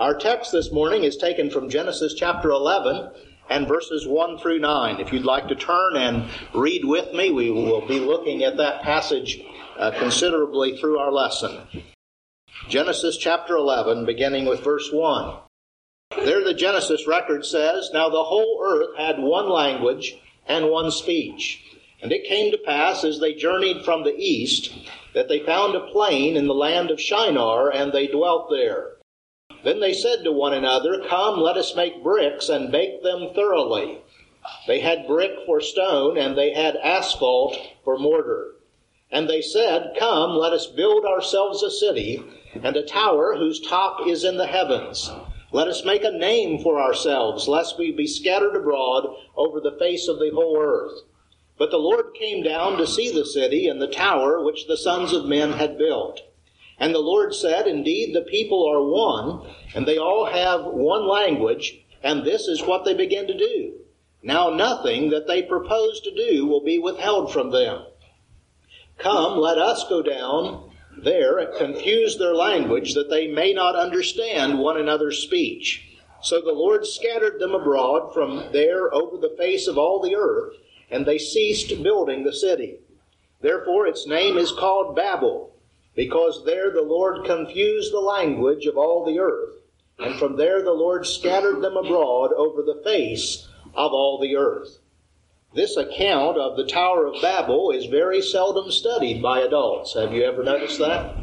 Our text this morning is taken from Genesis chapter 11 and verses 1 through 9. If you'd like to turn and read with me, we will be looking at that passage considerably through our lesson. Genesis chapter 11, beginning with verse 1. There the Genesis record says, "Now the whole earth had one language and one speech. And it came to pass, as they journeyed from the east, that they found a plain in the land of Shinar, and they dwelt there. Then they said to one another, Come, let us make bricks and bake them thoroughly. They had brick for stone, and they had asphalt for mortar. And they said, Come, let us build ourselves a city, and a tower whose top is in the heavens. Let us make a name for ourselves, lest we be scattered abroad over the face of the whole earth. But the Lord came down to see the city and the tower which the sons of men had built. And the Lord said, Indeed, the people are one, and they all have one language, and this is what they begin to do. Now nothing that they propose to do will be withheld from them. Come, let us go down there and confuse their language, that they may not understand one another's speech. So the Lord scattered them abroad from there over the face of all the earth, and they ceased building the city. Therefore its name is called Babel, because there the Lord confused the language of all the earth, and from there the Lord scattered them abroad over the face of all the earth. This account of the Tower of Babel is very seldom studied by adults. Have you ever noticed that?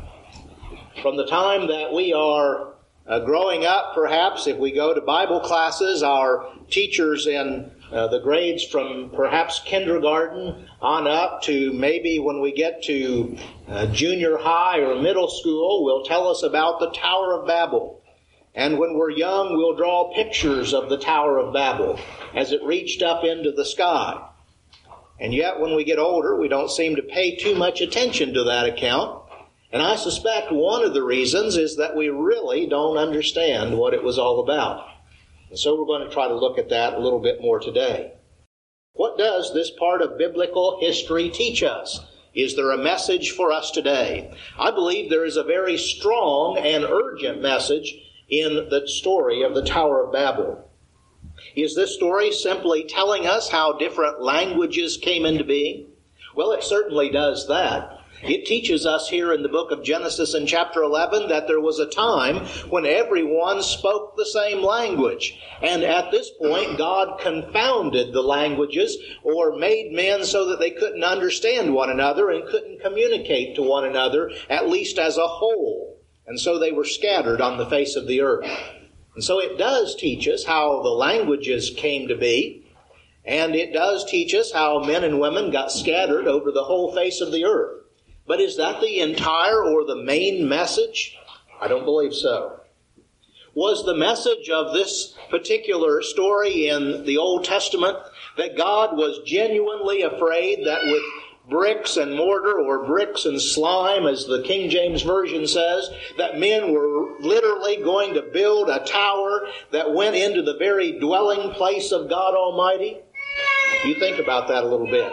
From the time that we are growing up, perhaps, if we go to Bible classes, our teachers in the grades from perhaps kindergarten on up to maybe when we get to junior high or middle school will tell us about the Tower of Babel. And when we're young, we'll draw pictures of the Tower of Babel as it reached up into the sky. And yet when we get older, we don't seem to pay too much attention to that account. And I suspect one of the reasons is that we really don't understand what it was all about. And so we're going to try to look at that a little bit more today. What does this part of biblical history teach us? Is there a message for us today? I believe there is a very strong and urgent message in the story of the Tower of Babel. Is this story simply telling us how different languages came into being? Well, it certainly does that. It teaches us here in the book of Genesis in chapter 11 that there was a time when everyone spoke the same language. And at this point, God confounded the languages or made men so that they couldn't understand one another and couldn't communicate to one another, at least as a whole. And so they were scattered on the face of the earth. And so it does teach us how the languages came to be. And it does teach us how men and women got scattered over the whole face of the earth. But is that the entire or the main message? I don't believe so. Was the message of this particular story in the Old Testament that God was genuinely afraid that with bricks and mortar, or bricks and slime, as the King James Version says, that men were literally going to build a tower that went into the very dwelling place of God Almighty? You think about that a little bit.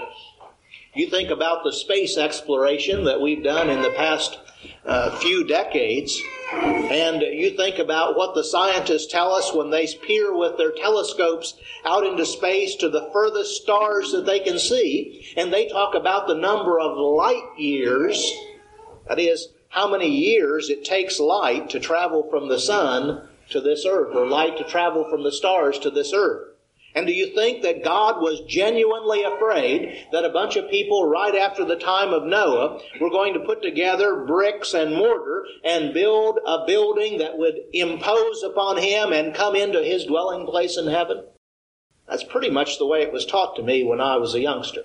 You think about the space exploration that we've done in the past few decades, and you think about what the scientists tell us when they peer with their telescopes out into space to the furthest stars that they can see, and they talk about the number of light years, that is, how many years it takes light to travel from the sun to this earth, or light to travel from the stars to this earth. And do you think that God was genuinely afraid that a bunch of people right after the time of Noah were going to put together bricks and mortar and build a building that would impose upon him and come into his dwelling place in heaven? That's pretty much the way it was taught to me when I was a youngster.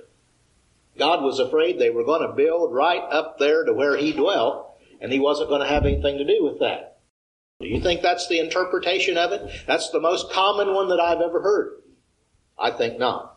God was afraid they were going to build right up there to where he dwelt, and he wasn't going to have anything to do with that. Do you think that's the interpretation of it? That's the most common one that I've ever heard. I think not.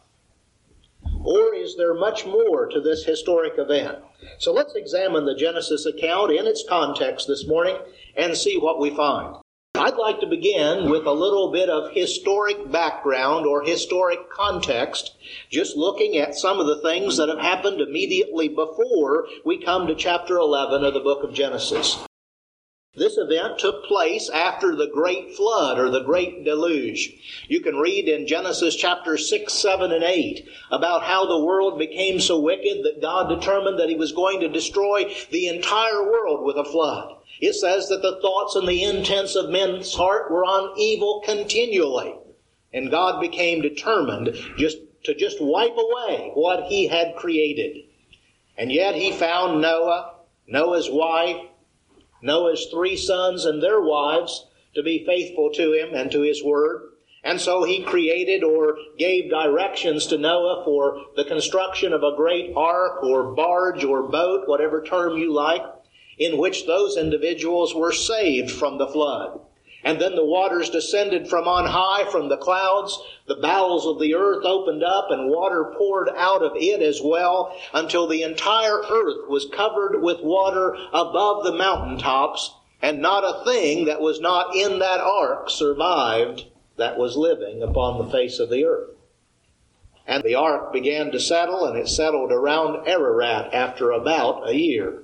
Or is there much more to this historic event? So let's examine the Genesis account in its context this morning and see what we find. I'd like to begin with a little bit of historic background or historic context, just looking at some of the things that have happened immediately before we come to chapter 11 of the book of Genesis. This event took place after the great flood or the great deluge. You can read in Genesis chapters 6, 7, and 8 about how the world became so wicked that God determined that He was going to destroy the entire world with a flood. It says that the thoughts and the intents of men's heart were on evil continually. And God became determined to just wipe away what He had created. And yet He found Noah, Noah's wife, Noah's 3 sons and their wives to be faithful to Him and to His Word. And so He created or gave directions to Noah for the construction of a great ark or barge or boat, whatever term you like, in which those individuals were saved from the flood. And then the waters descended from on high, from the clouds. The bowels of the earth opened up and water poured out of it as well, until the entire earth was covered with water above the mountaintops, and not a thing that was not in that ark survived that was living upon the face of the earth. And the ark began to settle, and it settled around Ararat after about a year.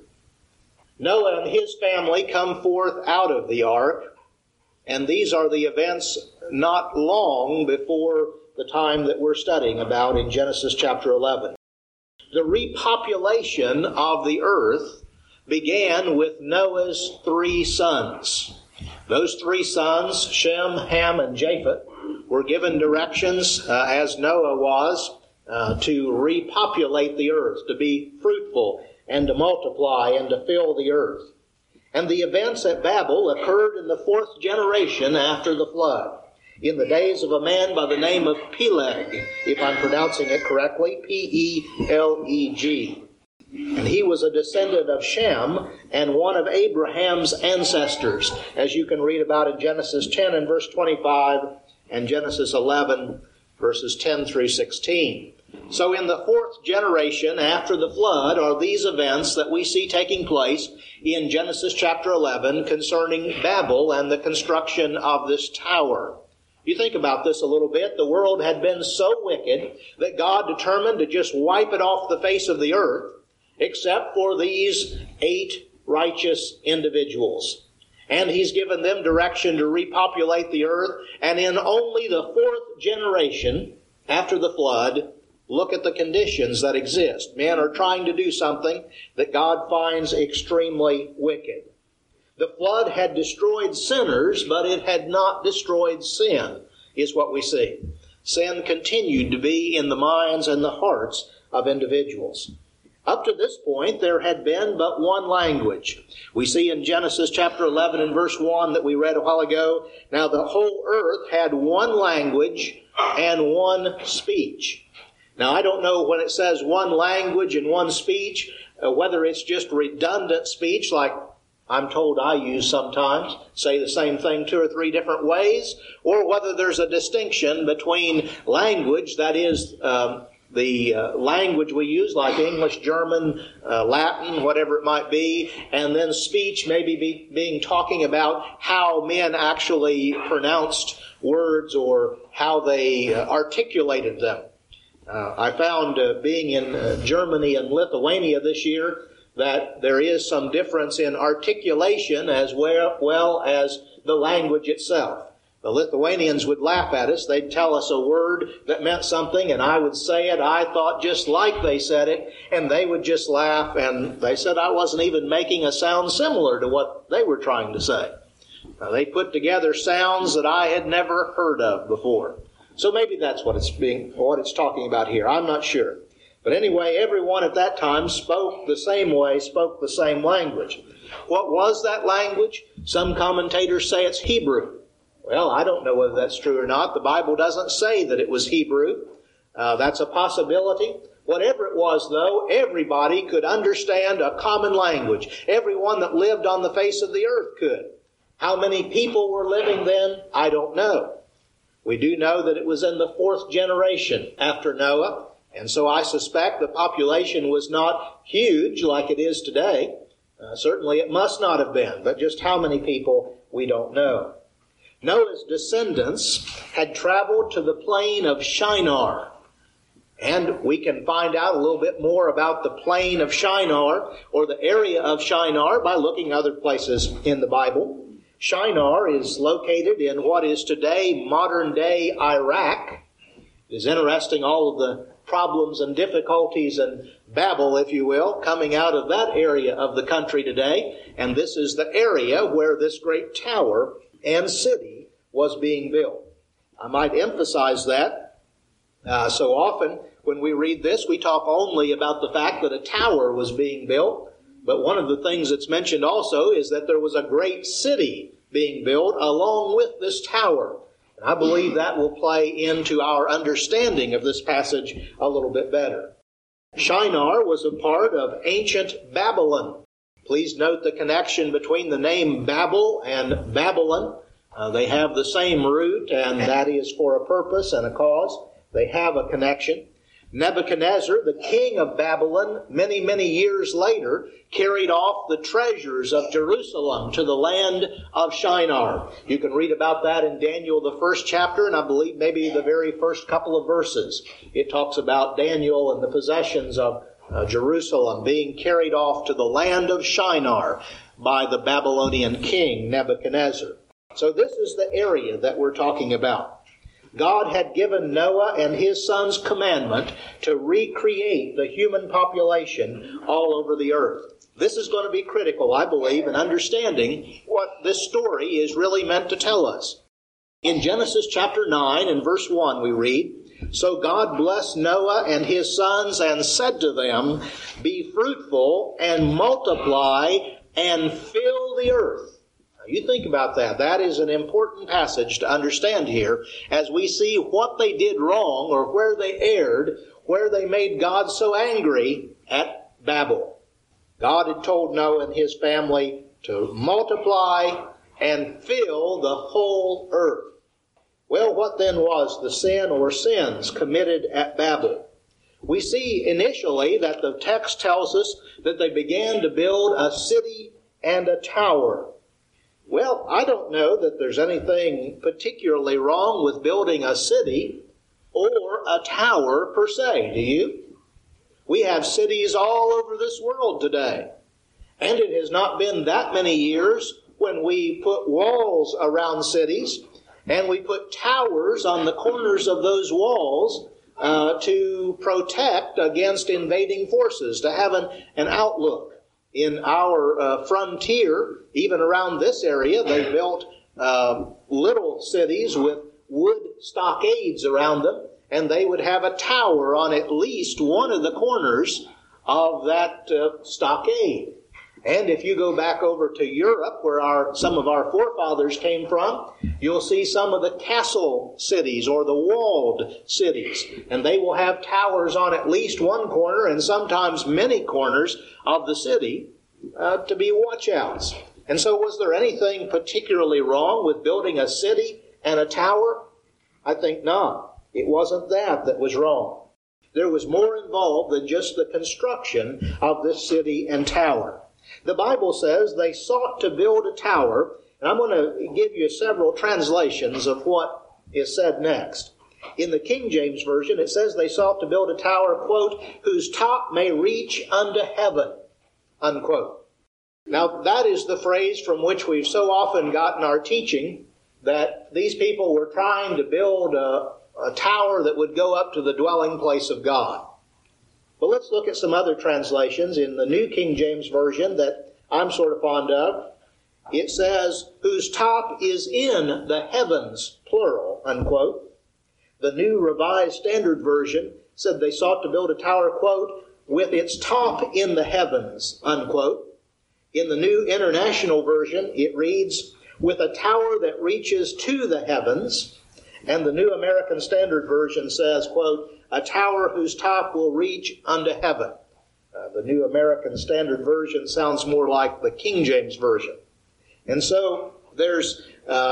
Noah and his family come forth out of the ark, and these are the events not long before the time that we're studying about in Genesis chapter 11. The repopulation of the earth began with Noah's 3 sons. Those 3 sons, Shem, Ham, and Japheth, were given directions, as Noah was, to repopulate the earth, to be fruitful and to multiply and to fill the earth. And the events at Babel occurred in the 4th generation after the flood, in the days of a man by the name of Peleg, if I'm pronouncing it correctly, P-E-L-E-G. And he was a descendant of Shem and one of Abraham's ancestors, as you can read about in Genesis 10 and verse 25 and Genesis 11 verses 10 through 16. So in the 4th generation after the flood are these events that we see taking place in Genesis chapter 11 concerning Babel and the construction of this tower. You think about this a little bit. The world had been so wicked that God determined to just wipe it off the face of the earth, except for these 8 righteous individuals. And He's given them direction to repopulate the earth. And in only the 4th generation after the flood, look at the conditions that exist. Men are trying to do something that God finds extremely wicked. The flood had destroyed sinners, but it had not destroyed sin, is what we see. Sin continued to be in the minds and the hearts of individuals. Up to this point, there had been but one language. We see in Genesis chapter 11 and verse 1 that we read a while ago, now the whole earth had one language and one speech. Now, I don't know when it says one language and one speech, whether it's just redundant speech like I'm told I use sometimes, say the same thing 2 or 3 different ways, or whether there's a distinction between language, that is the language we use like English, German, Latin, whatever it might be, and then speech maybe being talking about how men actually pronounced words or how they articulated them. I found being in Germany and Lithuania this year that there is some difference in articulation as well as the language itself. The Lithuanians would laugh at us. They'd tell us a word that meant something, and I would say it. I thought just like they said it, and they would just laugh, and they said I wasn't even making a sound similar to what they were trying to say. They put together sounds that I had never heard of before. So maybe that's what it's talking about here. I'm not sure. But anyway, everyone at that time spoke the same way, spoke the same language. What was that language? Some commentators say it's Hebrew. Well, I don't know whether that's true or not. The Bible doesn't say that it was Hebrew. That's a possibility. Whatever it was, though, everybody could understand a common language. Everyone that lived on the face of the earth could. How many people were living then? I don't know. We do know that it was in the 4th generation after Noah, and so I suspect the population was not huge like it is today. Certainly it must not have been, but just how many people, we don't know. Noah's descendants had traveled to the plain of Shinar, And we can find out a little bit more about the plain of Shinar, or the area of Shinar, by looking other places in the Bible. Shinar is located in what is today modern-day Iraq. It is interesting, all of the problems and difficulties and Babel, if you will, coming out of that area of the country today. And this is the area where this great tower and city was being built. I might emphasize that. So often when we read this, we talk only about the fact that a tower was being built. But one of the things that's mentioned also is that there was a great city being built along with this tower. And I believe that will play into our understanding of this passage a little bit better. Shinar was a part of ancient Babylon. Please note the connection between the name Babel and Babylon. They have the same root, and that is for a purpose and a cause. They have a connection. Nebuchadnezzar, the king of Babylon, many, many years later, carried off the treasures of Jerusalem to the land of Shinar. You can read about that in Daniel, the first chapter, and I believe maybe the very first couple of verses. It talks about Daniel and the possessions of Jerusalem being carried off to the land of Shinar by the Babylonian king Nebuchadnezzar. So this is the area that we're talking about. God had given Noah and his sons commandment to recreate the human population all over the earth. This is going to be critical, I believe, in understanding what this story is really meant to tell us. In Genesis chapter 9 and verse 1 we read, "So God blessed Noah and his sons and said to them, 'Be fruitful and multiply and fill the earth.'" You think about that. That is an important passage to understand here as we see what they did wrong or where they erred, where they made God so angry at Babel. God had told Noah and his family to multiply and fill the whole earth. Well, what then was the sin or sins committed at Babel? We see initially that the text tells us that they began to build a city and a tower. Well, I don't know that there's anything particularly wrong with building a city or a tower per se, do you? We have cities all over this world today. And it has not been that many years when we put walls around cities and we put towers on the corners of those walls to protect against invading forces, to have an outlook. In our frontier, even around this area, they built little cities with wood stockades around them, and they would have a tower on at least one of the corners of that stockade. And if you go back over to Europe, where some of our forefathers came from, you'll see some of the castle cities or the walled cities. And they will have towers on at least one corner and sometimes many corners of the city to be watchouts. And so was there anything particularly wrong with building a city and a tower? I think not. It wasn't that was wrong. There was more involved than just the construction of this city and tower. The Bible says they sought to build a tower, and I'm going to give you several translations of what is said next. In the King James Version, it says they sought to build a tower, quote, "whose top may reach unto heaven," unquote. Now, that is the phrase from which we've so often gotten our teaching, that these people were trying to build a tower that would go up to the dwelling place of God. But let's look at some other translations. In the New King James Version that I'm sort of fond of, it says, "whose top is in the heavens," plural, unquote. The New Revised Standard Version said they sought to build a tower, quote, "with its top in the heavens," unquote. In the New International Version, it reads, "with a tower that reaches to the heavens." And the New American Standard Version says, quote, "a tower whose top will reach unto heaven." The New American Standard Version sounds more like the King James Version. And so there's,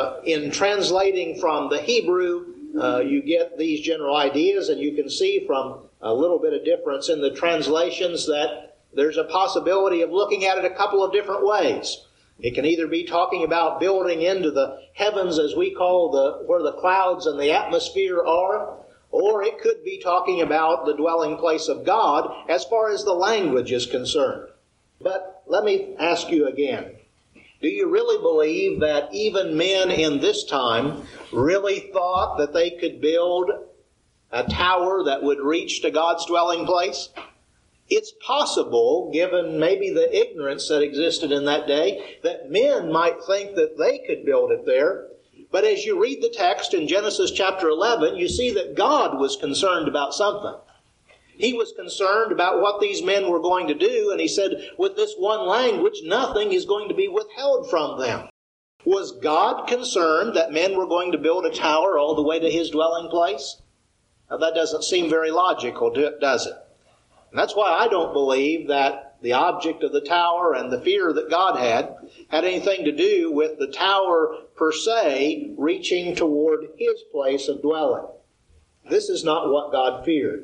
in translating from the Hebrew, you get these general ideas, and you can see from a little bit of difference in the translations that there's a possibility of looking at it a couple of different ways. It can either be talking about building into the heavens, as we call where the clouds and the atmosphere are, or it could be talking about the dwelling place of God as far as the language is concerned. But let me ask you again, do you really believe that even men in this time really thought that they could build a tower that would reach to God's dwelling place? It's possible, given maybe the ignorance that existed in that day, that men might think that they could build it there. But as you read the text in Genesis chapter 11, you see that God was concerned about something. He was concerned about what these men were going to do, and he said, with this one language, nothing is going to be withheld from them. Was God concerned that men were going to build a tower all the way to his dwelling place? Now, that doesn't seem very logical, does it? And that's why I don't believe that the object of the tower and the fear that God had anything to do with the tower per se reaching toward his place of dwelling. This is not what God feared.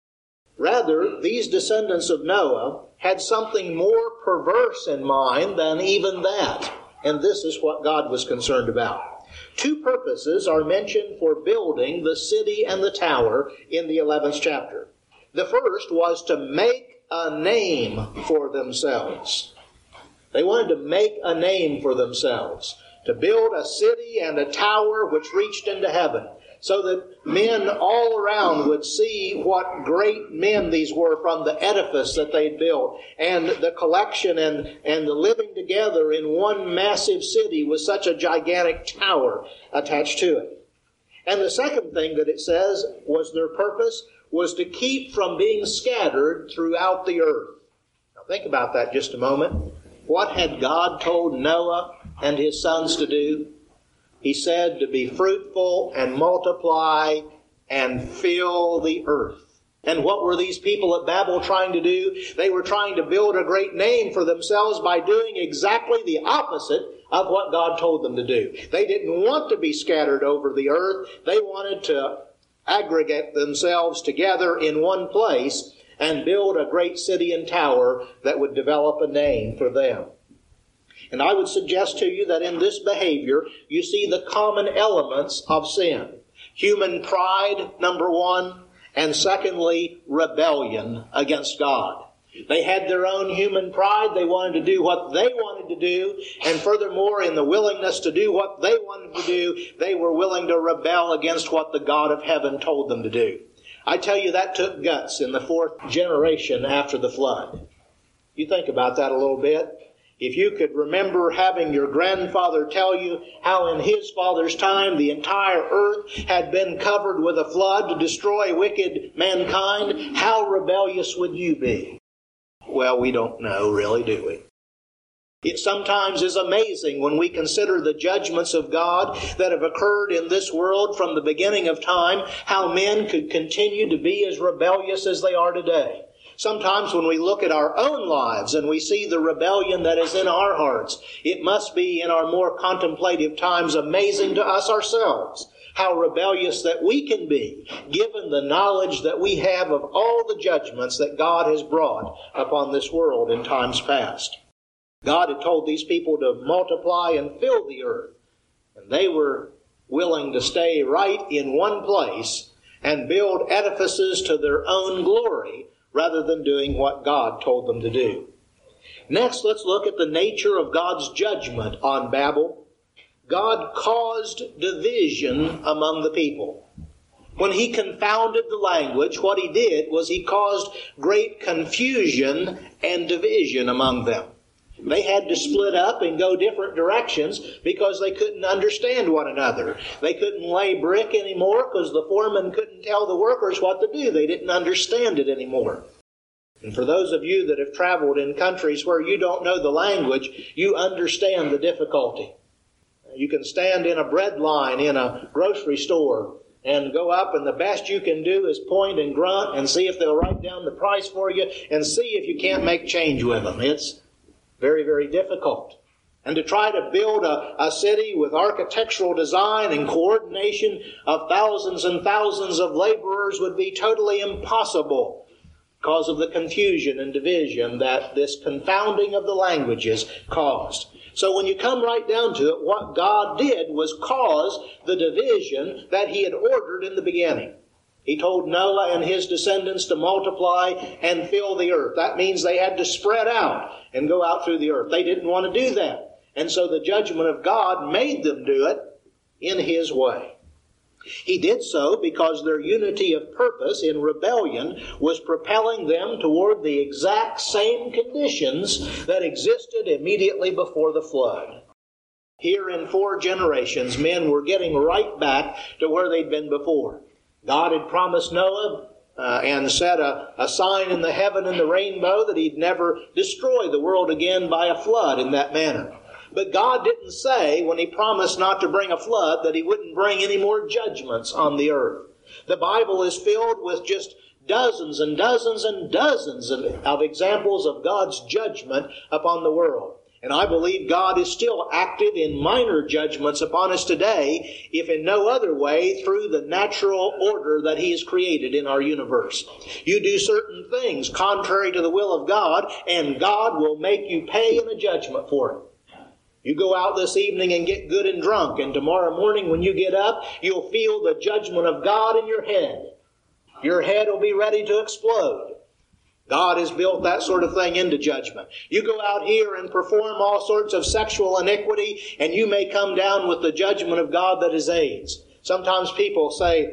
Rather, these descendants of Noah had something more perverse in mind than even that. And this is what God was concerned about. Two purposes are mentioned for building the city and the tower in the 11th chapter. The first was to make a name for themselves. They wanted to make a name for themselves, to build a city and a tower which reached into heaven, so that men all around would see what great men these were from the edifice that they'd built, and the collection and the living together in one massive city with such a gigantic tower attached to it. And the second thing that it says was their purpose was to keep from being scattered throughout the earth. Now think about that just a moment. What had God told Noah and his sons to do? He said to be fruitful and multiply and fill the earth. And what were these people at Babel trying to do? They were trying to build a great name for themselves by doing exactly the opposite of what God told them to do. They didn't want to be scattered over the earth. They wanted to aggregate themselves together in one place and build a great city and tower that would develop a name for them. And I would suggest to you that in this behavior, you see the common elements of sin. Human pride, number one, and secondly, rebellion against God. They had their own human pride. They wanted to do what they wanted to do. And furthermore, in the willingness to do what they wanted to do, they were willing to rebel against what the God of heaven told them to do. I tell you, that took guts in the fourth generation after the flood. You think about that a little bit. If you could remember having your grandfather tell you how in his father's time the entire earth had been covered with a flood to destroy wicked mankind, how rebellious would you be? Well, we don't know, really, do we? It sometimes is amazing when we consider the judgments of God that have occurred in this world from the beginning of time, how men could continue to be as rebellious as they are today. Sometimes when we look at our own lives and we see the rebellion that is in our hearts, it must be in our more contemplative times amazing to us ourselves how rebellious that we can be, given the knowledge that we have of all the judgments that God has brought upon this world in times past. God had told these people to multiply and fill the earth, and they were willing to stay right in one place and build edifices to their own glory rather than doing what God told them to do. Next, let's look at the nature of God's judgment on Babel. God caused division among the people. When he confounded the language, what he did was he caused great confusion and division among them. They had to split up and go different directions because they couldn't understand one another. They couldn't lay brick anymore because the foreman couldn't tell the workers what to do. They didn't understand it anymore. And for those of you that have traveled in countries where you don't know the language, you understand the difficulty. You can stand in a bread line in a grocery store and go up, and the best you can do is point and grunt and see if they'll write down the price for you and see if you can't make change with them. It's very, very difficult. And to try to build a city with architectural design and coordination of thousands and thousands of laborers would be totally impossible because of the confusion and division that this confounding of the languages caused. So when you come right down to it, what God did was cause the division that he had ordered in the beginning. He told Noah and his descendants to multiply and fill the earth. That means they had to spread out and go out through the earth. They didn't want to do that. And so the judgment of God made them do it in His way. He did so because their unity of purpose in rebellion was propelling them toward the exact same conditions that existed immediately before the flood. Here in 4 generations, men were getting right back to where they'd been before. God had promised Noah and set a sign in the heaven and the rainbow that He'd never destroy the world again by a flood in that manner. But God didn't say, when He promised not to bring a flood, that He wouldn't bring any more judgments on the earth. The Bible is filled with just dozens and dozens and dozens of examples of God's judgment upon the world. And I believe God is still active in minor judgments upon us today, if in no other way, through the natural order that He has created in our universe. You do certain things contrary to the will of God, and God will make you pay in a judgment for it. You go out this evening and get good and drunk, and tomorrow morning when you get up, you'll feel the judgment of God in your head. Your head will be ready to explode. God has built that sort of thing into judgment. You go out here and perform all sorts of sexual iniquity, and you may come down with the judgment of God that is AIDS. Sometimes people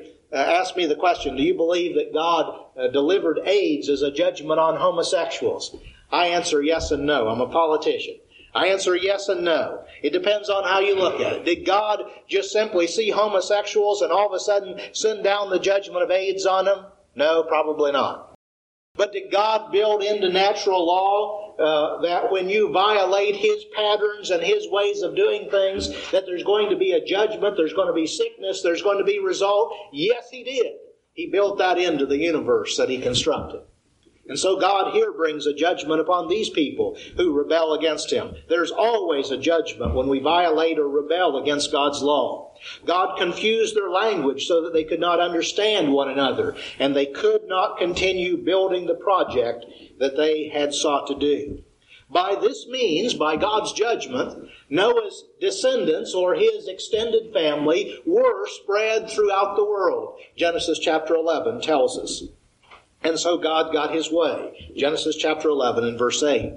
ask me the question, do you believe that God delivered AIDS as a judgment on homosexuals? I answer yes and no. I'm a politician. I answer yes and no. It depends on how you look at it. Did God just simply see homosexuals and all of a sudden send down the judgment of AIDS on them? No, probably not. But did God build into natural law that when you violate His patterns and His ways of doing things, that there's going to be a judgment, there's going to be sickness, there's going to be result? Yes, He did. He built that into the universe that He constructed. And so God here brings a judgment upon these people who rebel against Him. There's always a judgment when we violate or rebel against God's law. God confused their language so that they could not understand one another, and they could not continue building the project that they had sought to do. By this means, by God's judgment, Noah's descendants or his extended family were spread throughout the world. Genesis chapter 11 tells us. And so God got His way. Genesis chapter 11 and verse 8.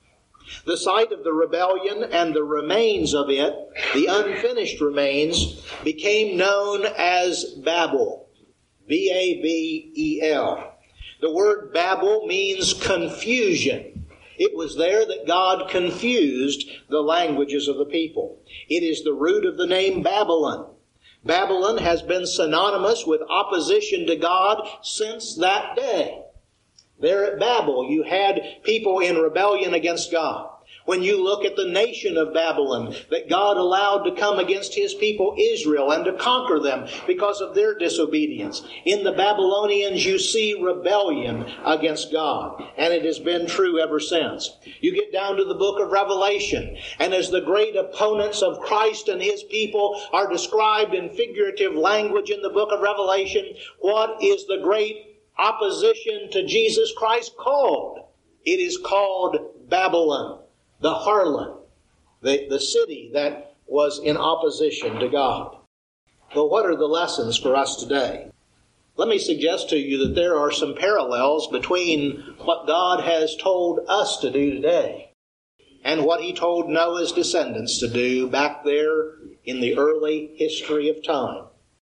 The site of the rebellion and the remains of it, the unfinished remains, became known as Babel. B-A-B-E-L. The word Babel means confusion. It was there that God confused the languages of the people. It is the root of the name Babylon. Babylon has been synonymous with opposition to God since that day. There at Babel, you had people in rebellion against God. When you look at the nation of Babylon that God allowed to come against His people Israel and to conquer them because of their disobedience, in the Babylonians you see rebellion against God, and it has been true ever since. You get down to the book of Revelation, and as the great opponents of Christ and His people are described in figurative language in the book of Revelation, what is the great opposition to Jesus Christ called? It is called Babylon. The harlot, the city that was in opposition to God. Well, what are the lessons for us today? Let me suggest to you that there are some parallels between what God has told us to do today and what He told Noah's descendants to do back there in the early history of time.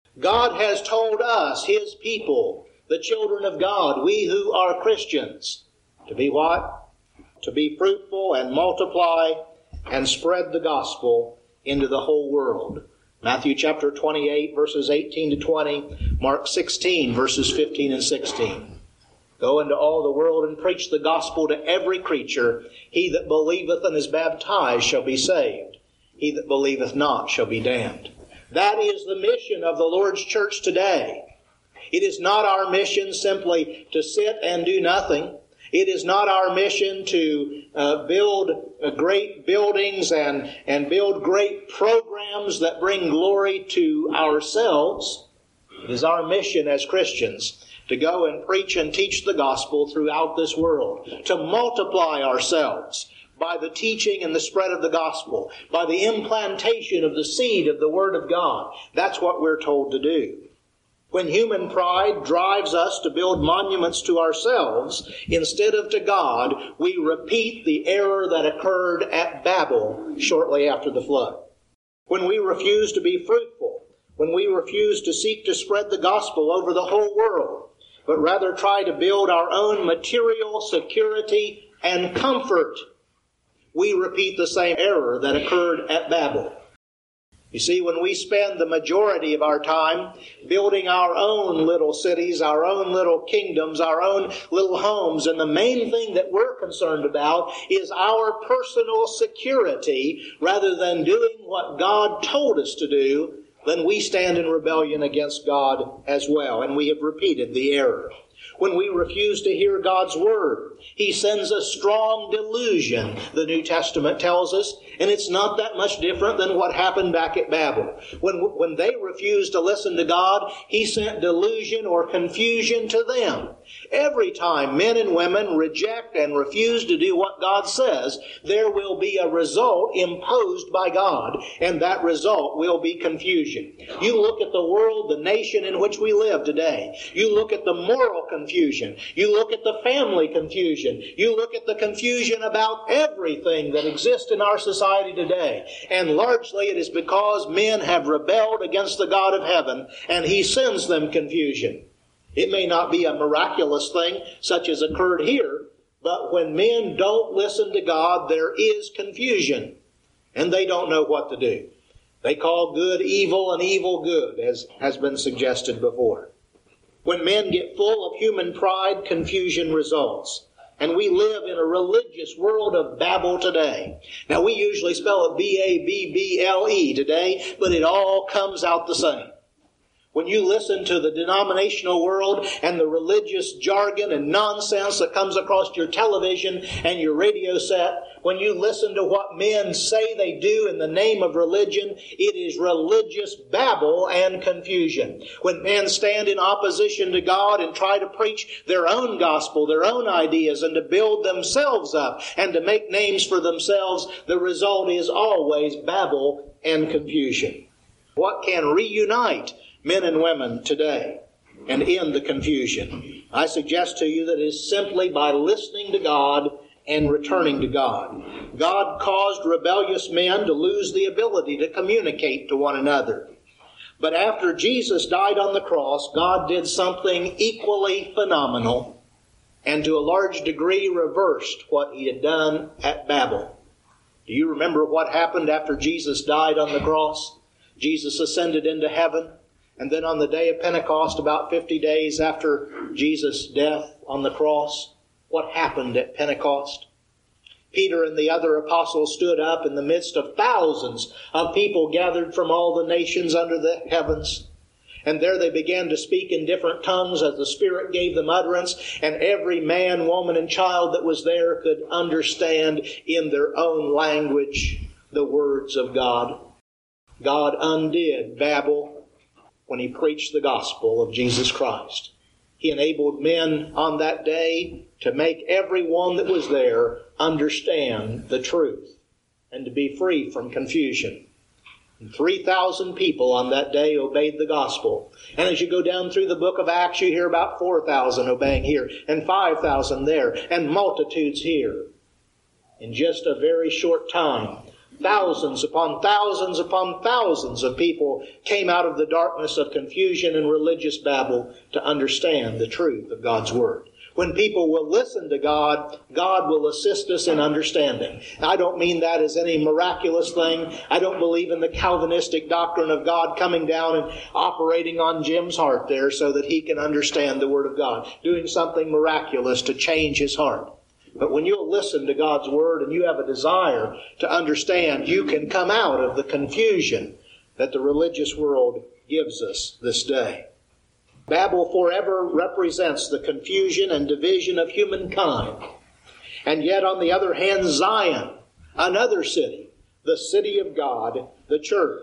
God has told us, His people, the children of God, we who are Christians, to be what? To be fruitful and multiply and spread the gospel into the whole world. Matthew chapter 28, verses 18 to 20. Mark 16, verses 15 and 16. Go into all the world and preach the gospel to every creature. He that believeth and is baptized shall be saved. He that believeth not shall be damned. That is the mission of the Lord's church today. It is not our mission simply to sit and do nothing. It is not our mission to build great buildings and build great programs that bring glory to ourselves. It is our mission as Christians to go and preach and teach the gospel throughout this world, to multiply ourselves by the teaching and the spread of the gospel, by the implantation of the seed of the Word of God. That's what we're told to do. When human pride drives us to build monuments to ourselves instead of to God, we repeat the error that occurred at Babel shortly after the flood. When we refuse to be fruitful, when we refuse to seek to spread the gospel over the whole world, but rather try to build our own material security and comfort, we repeat the same error that occurred at Babel. You see, when we spend the majority of our time building our own little cities, our own little kingdoms, our own little homes, and the main thing that we're concerned about is our personal security rather than doing what God told us to do, then we stand in rebellion against God as well, and we have repeated the error. When we refuse to hear God's Word, He sends a strong delusion, the New Testament tells us, and it's not that much different than what happened back at Babel. When they refused to listen to God, He sent delusion or confusion to them. Every time men and women reject and refuse to do what God says, there will be a result imposed by God, and that result will be confusion. You look at the world, the nation in which we live today. You look at the moral confusion. You look at the family confusion. You look at the confusion about everything that exists in our society today. And largely it is because men have rebelled against the God of heaven, and He sends them confusion. It may not be a miraculous thing such as occurred here, but when men don't listen to God, there is confusion, and they don't know what to do. They call good evil and evil good, as has been suggested before. When men get full of human pride, confusion results. And we live in a religious world of Babel today. Now, we usually spell it B-A-B-B-L-E today, but it all comes out the same. When you listen to the denominational world and the religious jargon and nonsense that comes across your television and your radio set, when you listen to what men say they do in the name of religion, it is religious babble and confusion. When men stand in opposition to God and try to preach their own gospel, their own ideas, and to build themselves up and to make names for themselves, the result is always babble and confusion. What can reunite men and women today and end the confusion? I suggest to you that it is simply by listening to God and returning to God. God caused rebellious men to lose the ability to communicate to one another. But after Jesus died on the cross, God did something equally phenomenal and to a large degree reversed what He had done at Babel. Do you remember what happened after Jesus died on the cross? Jesus ascended into heaven. And then on the day of Pentecost, about 50 days after Jesus' death on the cross, what happened at Pentecost? Peter and the other apostles stood up in the midst of thousands of people gathered from all the nations under the heavens. And there they began to speak in different tongues as the Spirit gave them utterance. And every man, woman, and child that was there could understand in their own language the words of God. God undid Babel when He preached the gospel of Jesus Christ. He enabled men on that day to make everyone that was there understand the truth and to be free from confusion. And 3,000 people on that day obeyed the gospel. And as you go down through the book of Acts, you hear about 4,000 obeying here and 5,000 there and multitudes here. In just a very short time, thousands upon thousands upon thousands of people came out of the darkness of confusion and religious babble to understand the truth of God's Word. When people will listen to God, God will assist us in understanding. I don't mean that as any miraculous thing. I don't believe in the Calvinistic doctrine of God coming down and operating on Jim's heart there so that he can understand the Word of God, doing something miraculous to change his heart. But when you'll listen to God's Word and you have a desire to understand, you can come out of the confusion that the religious world gives us this day. Babel forever represents the confusion and division of humankind. And yet, on the other hand, Zion, another city, the city of God, the church,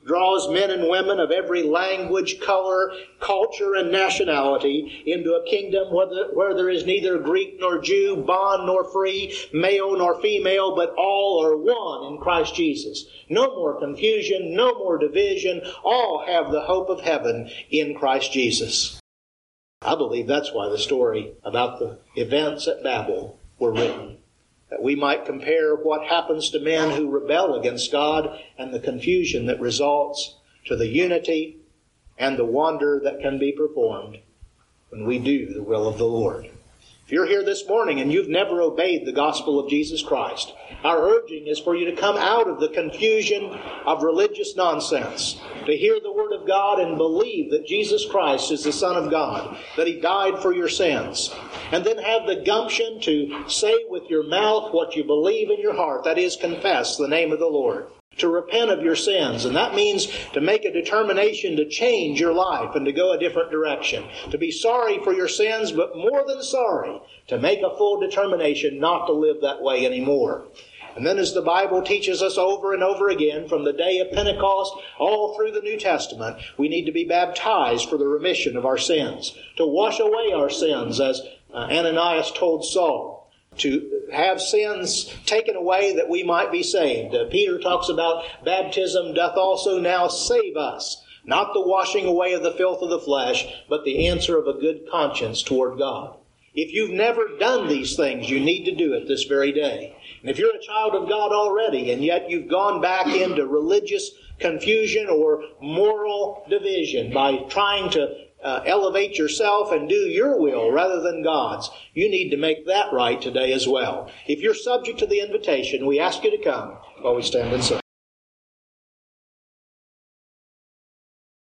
draws men and women of every language, color, culture, and nationality into a kingdom where there is neither Greek nor Jew, bond nor free, male nor female, but all are one in Christ Jesus. No more confusion, no more division. All have the hope of heaven in Christ Jesus. I believe that's why the story about the events at Babel were written. That we might compare what happens to men who rebel against God and the confusion that results to the unity and the wonder that can be performed when we do the will of the Lord. If you're here this morning and you've never obeyed the gospel of Jesus Christ, our urging is for you to come out of the confusion of religious nonsense, to hear the Word of God and believe that Jesus Christ is the Son of God, that He died for your sins, and then have the gumption to say with your mouth what you believe in your heart, that is, confess the name of the Lord. To repent of your sins, and that means to make a determination to change your life and to go a different direction. To be sorry for your sins, but more than sorry, to make a full determination not to live that way anymore. And then, as the Bible teaches us over and over again, from the day of Pentecost all through the New Testament, we need to be baptized for the remission of our sins, to wash away our sins, as Ananias told Saul, to have sins taken away that we might be saved. Peter talks about baptism doth also now save us, not the washing away of the filth of the flesh, but the answer of a good conscience toward God. If you've never done these things, you need to do it this very day. And if you're a child of God already, and yet you've gone back into religious confusion or moral division by trying to elevate yourself and do your will rather than God's, you need to make that right today as well. If you're subject to the invitation, we ask you to come while we stand and sing.